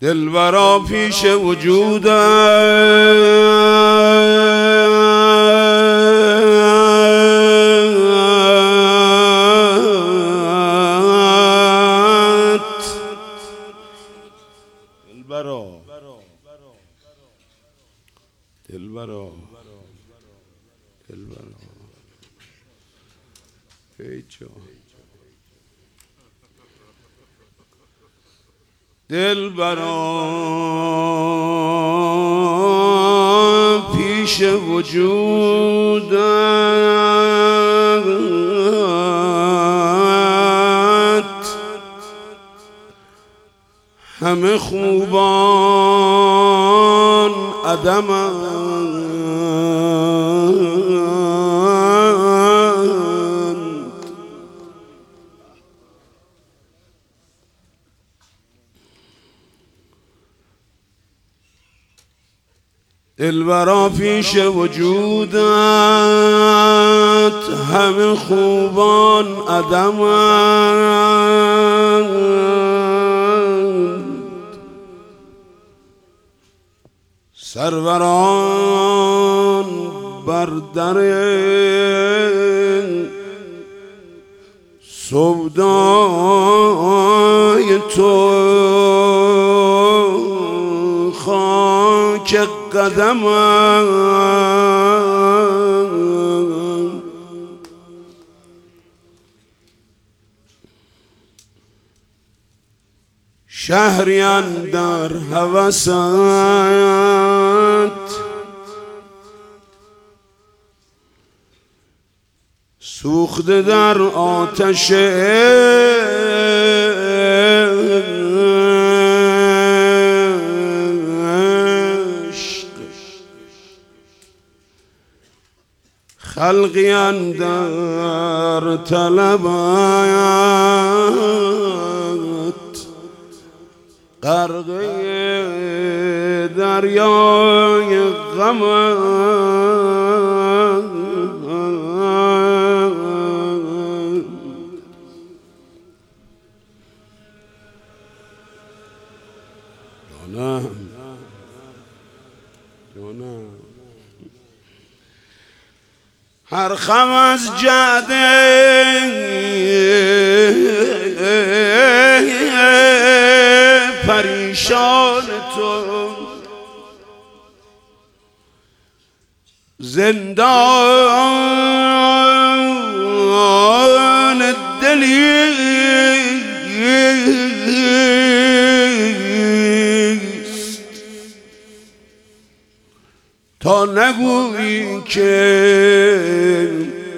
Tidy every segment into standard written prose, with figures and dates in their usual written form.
دلبرا پیش وجودت دلبرا دلبرا پیش وجودت همه خوبان عدمند دلبرا پیش وجودت همه خوبان عدمند سروران بر در سودای تو خاک قدمم شهری اندر هوست سوخته در آتش خلقی اندر طلبت غرقه دریای غمت هر خم از جعده پریشان تو زندان دلیست تا نگویی که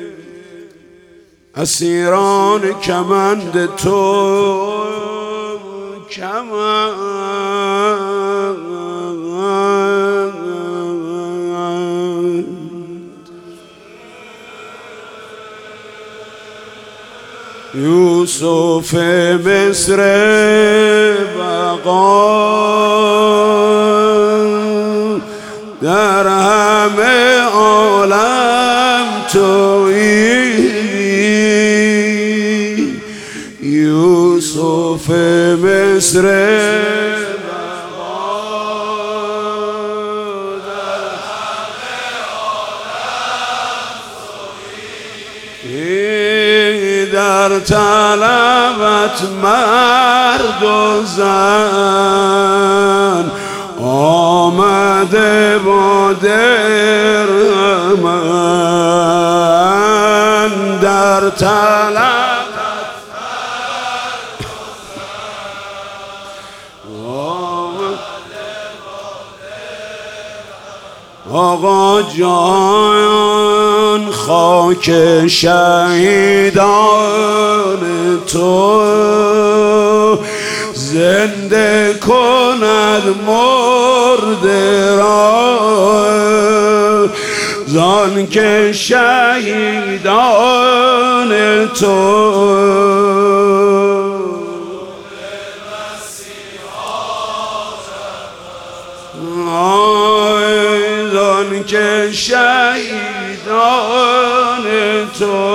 اسیران کمند تو یوسف مصر بقا در همه عالم تویی یوسف مصر بقا در همه عالم تویی در طلبت مرد و زن آمده با درمن در طلبت آقا جان خاک شهیدان تو زنده کند مرده را زان که شهیدان تو زان که شهیدان تو